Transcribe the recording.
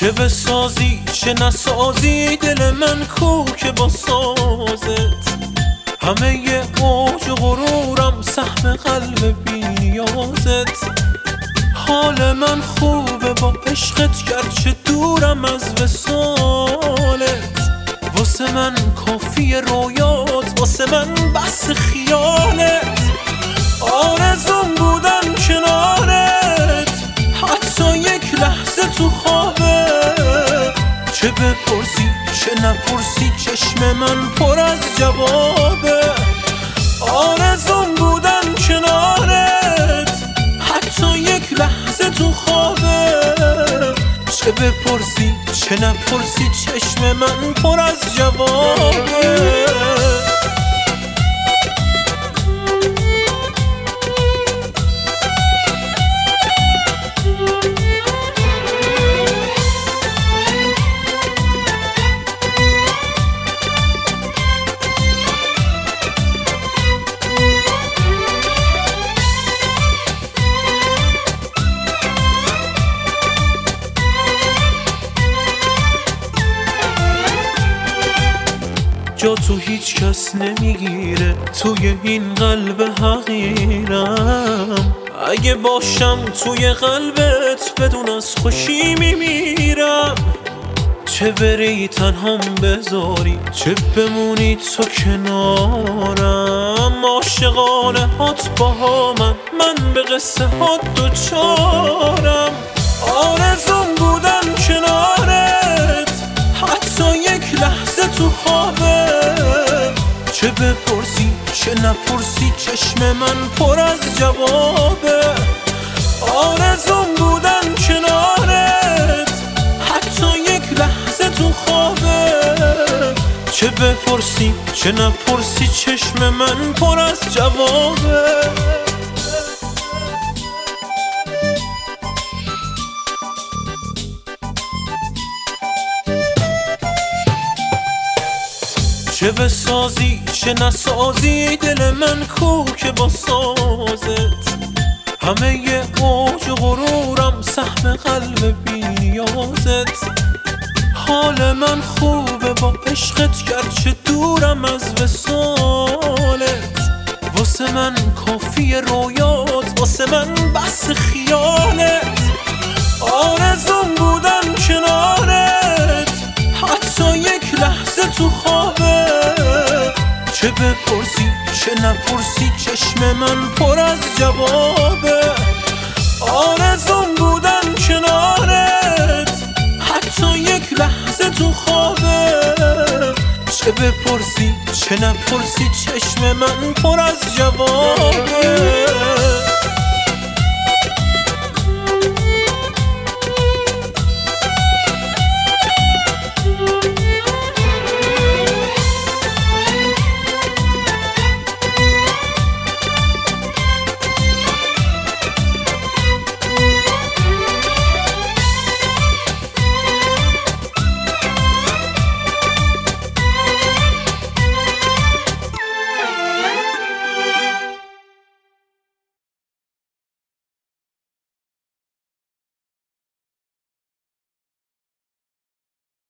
چه بسازی چه نسازی دل من کو که با سازت همه ی اوج و غرورم سهم قلب بی نیازت حال من خوبه با عشقت گرچه دورم از وصالت واسه من کافی رویات واسه من بس خیالت آرزوم بودن کنارت حتی یک لحظه تو خوابه چه بپرسی چه نپرسی چشم من پر از جوابه آرزوم بودن کنارت حتی یک لحظه تو خوابه چه بپرسی چه نپرسی چشم من پر از جوابه جا تو هیچ کس نمیگیره توی این قلب حقیرم اگه باشم توی قلبت بدون از خوشی میمیرم چه بری تنهام بذاری چه بمونی تو کنارم عاشقانه هات با من به قصه هات دوچارم آرزوم بودن کنارت حتی یک لحظه تو خوابه چه بپرسی چه نپرسی چشم من پر از جوابه آرزوم بودن کنارت حتی یک لحظه تو خوابه چه بپرسی چه نپرسی چشم من پر از جوابه چه بسازی چه نسازی دل من کو که با سازت همه ی اوج و غرورم سهم قلب بی نیازت حال من خوبه با عشقت گرچه دورم از وصالت واسه من کافی رویات واسه من بس خیالت آرزوم بودن کنارت حتی یک لحظه تو خوابه چه بپرسی چه نپرسی چشم من پر از جوابه آرزوم بودن کنارت حتی یک لحظه تو خوابه چه بپرسی چه نپرسی چشم من پر از جوابه